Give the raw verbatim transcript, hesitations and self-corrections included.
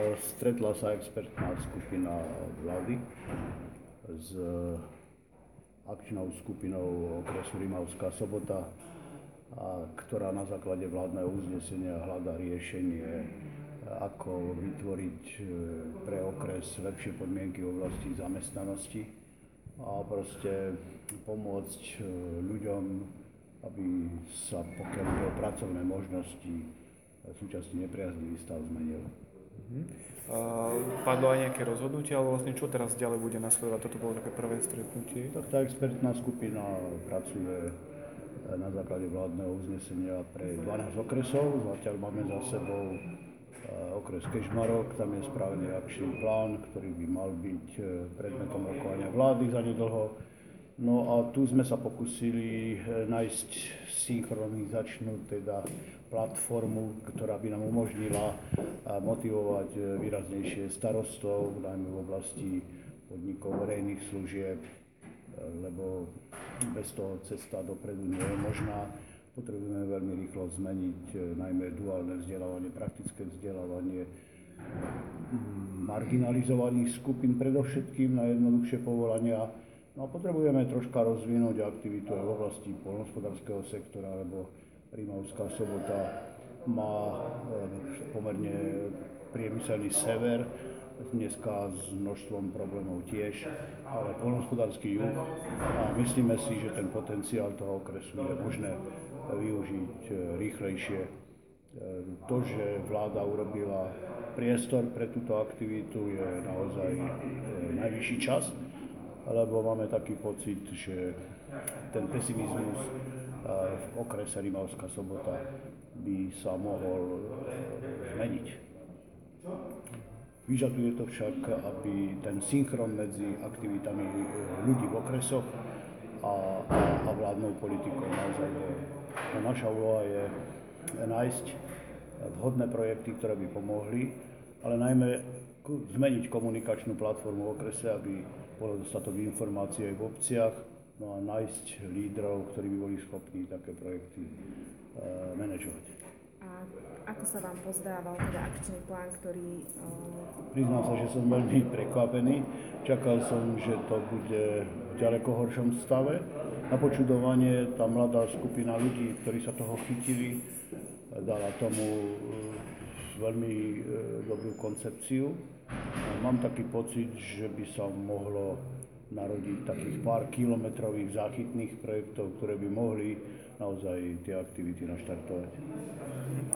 Stretla sa expertná skupina vlády s akčnou skupinou okresu Rimavská Sobota, a ktorá na základe vládneho uznesenia hľadá riešenie, ako vytvoriť pre okres lepšie podmienky v oblasti zamestnanosti a proste pomôcť ľuďom, aby sa, pokiaľ ide o pracovné možnosti, súčasne nepriaznivý stav zmenil. Uh-huh. Uh, padlo aj nejaké rozhodnutie, ale vlastne čo teraz ďalej bude nasledovať? Toto bolo také prvé stretnutie. Tak tá expertná skupina pracuje na základe vládneho uznesenia pre dvanásť okresov. Zatiaľ máme za sebou okres Kežmarok, tam je spravený akčný plán, ktorý by mal byť predmetom rokovania vlády zanedlho. No a tu sme sa pokúsili nájsť synchronizačnú teda platformu, ktorá by nám umožnila motivovať výraznejšie starostov, najmä v oblasti podnikov verejných služieb, lebo bez toho cesta dopredu nie je možná. Potrebujeme veľmi rýchlo zmeniť najmä duálne vzdelávanie, praktické vzdelávanie marginalizovaných skupín, predovšetkým na jednoduchšie povolania. No a potrebujeme troška rozvinúť aktivitu aj v oblasti poľnohospodárskeho sektora, lebo Rimavská Sobota má pomerne priemyselný sever, dneska s množstvom problémov tiež, ale poľnohospodársky juh, a myslíme si, že ten potenciál toho okresu je možné využiť rýchlejšie. To, že vláda urobila priestor pre túto aktivitu, je naozaj najvyšší čas, lebo máme taký pocit, že ten pesimizmus v okrese Rimavská Sobota by sa mohol zmeniť. Vyžaduje to však, aby ten synchron medzi aktivitami ľudí v okresoch a, a vládnou politikou naozaj bol. Naša úloha je nájsť vhodné projekty, ktoré by pomohli, ale najmä zmeniť komunikačnú platformu v okrese, aby bolo dostatok informácií aj v obciach, no a nájsť lídrov, ktorí by boli schopní také projekty e, manažovať. A ako sa vám pozdával teda akčný plán, ktorý... E... Priznám sa, že som veľmi prekvapený. Čakal som, že to bude v ďaleko horšom stave. Na počudovanie tá mladá skupina ľudí, ktorí sa toho chytili, dala tomu veľmi e, dobrú koncepciu. Mám taký pocit, že by sa mohlo narodiť takých pár kilometrových záchytných projektov, ktoré by mohli naozaj tie aktivity naštartovať.